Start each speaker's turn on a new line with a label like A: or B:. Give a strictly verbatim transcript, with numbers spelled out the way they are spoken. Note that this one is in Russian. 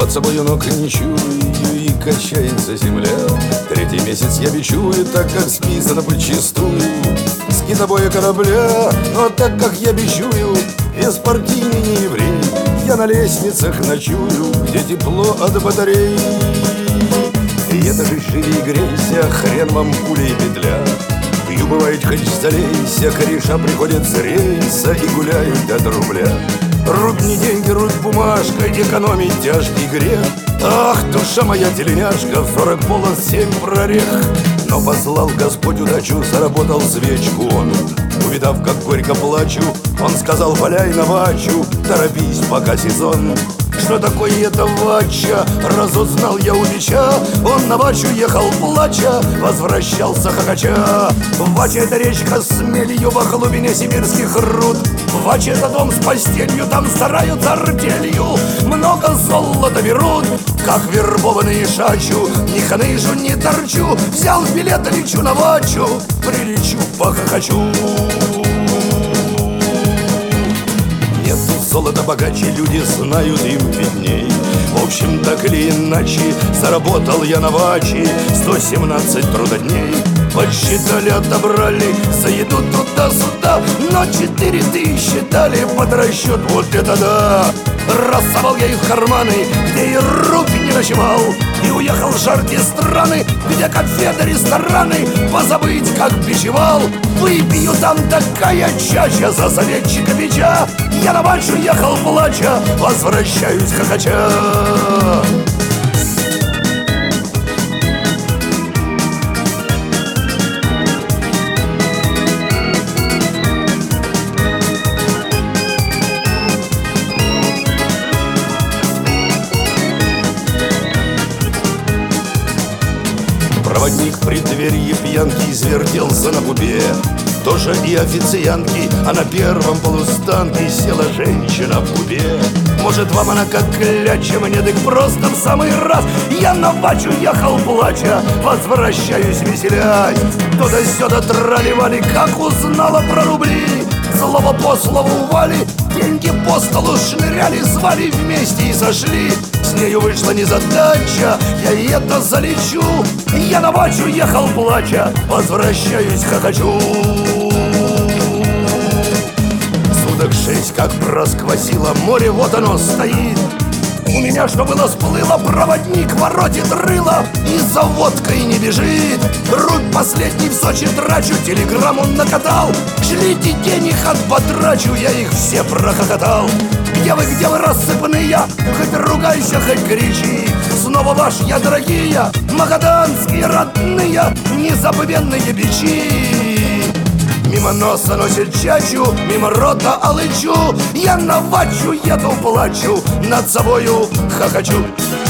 A: Под собою ног не чую, и качается земля. Третий месяц я бичую, так как списано подчистую с китобоя корабля. Но так как я бичую, беспартийный не еврей, я на лестницах ночую, где тепло от батарей. И это же живи и грейся, хрен вам пуля и петля. Пью, бывает, хоть залейся, кореша приходят с рейса и гуляют от рубля. Рубь не деньги, рубь бумажка, экономить тяжкий грех. Ах, душа моя теленяшка, в сорок полос семь прорех. Но послал Господь удачу, заработал свечку он. Увидав, как горько плачу, он сказал: валяй на вачу, торопись, пока сезон. Что такое это вача? Разузнал я у бича. Он на вачу ехал плача, возвращался хохоча. Вача — это речка с мелью во глубине сибирских руд. Вача — это дом с постелью, там стараются артелью. Много золота берут, как вербованные шачу. Ни хныжу, ни торчу, взял билет и лечу на вачу. Прилечу, похохочу. Золото богаче, люди знают, им видней. В общем, так или иначе, заработал я на ваче сто семнадцать трудодней. Подсчитали, отобрали за еду туда-сюда, но четыре тысячи дали под расчет, вот это да! Рассовал я их в карманы, где и руки не ночевал, и уехал в жаркие страны, где конфеты, рестораны, позабыть, как бичевал. Выпью там такая чача за советчика бича. Я на вачу ехал плача, возвращаюсь хохоча. Проводник в преддверии пьянки извертелся на губе. Тоже и официантки, а на первом полустанке села женщина в губе. Может, вам она как кляча, мне так просто в самый раз. Я на вачу ехал плача, возвращаюсь веселясь. Туда-сюда трали-вали, как узнала про рубли. Слово по слову вали, деньги по столу шныряли, звали вместе и сошли. С нею вышла незадача, я и это залечу. Я на вачу ехал плача, возвращаюсь хохочу. Суток шесть как просквозило море, вот оно стоит. У меня что было сплыло, проводник воротит рыло и за водкой не бежит. Рубь последний в Сочи трачу, телеграмму накатал. Шлите денег, отпотрачу, я их все прохохотал. Где вы, где вы, рассыпанные? Хоть ругайся, хоть кричи. Снова ваш я, дорогие, магаданские родные, незабвенные бичи. Мимо носа носит чачу, мимо рота алычу. Я на вачу еду, плачу, над собою хохочу.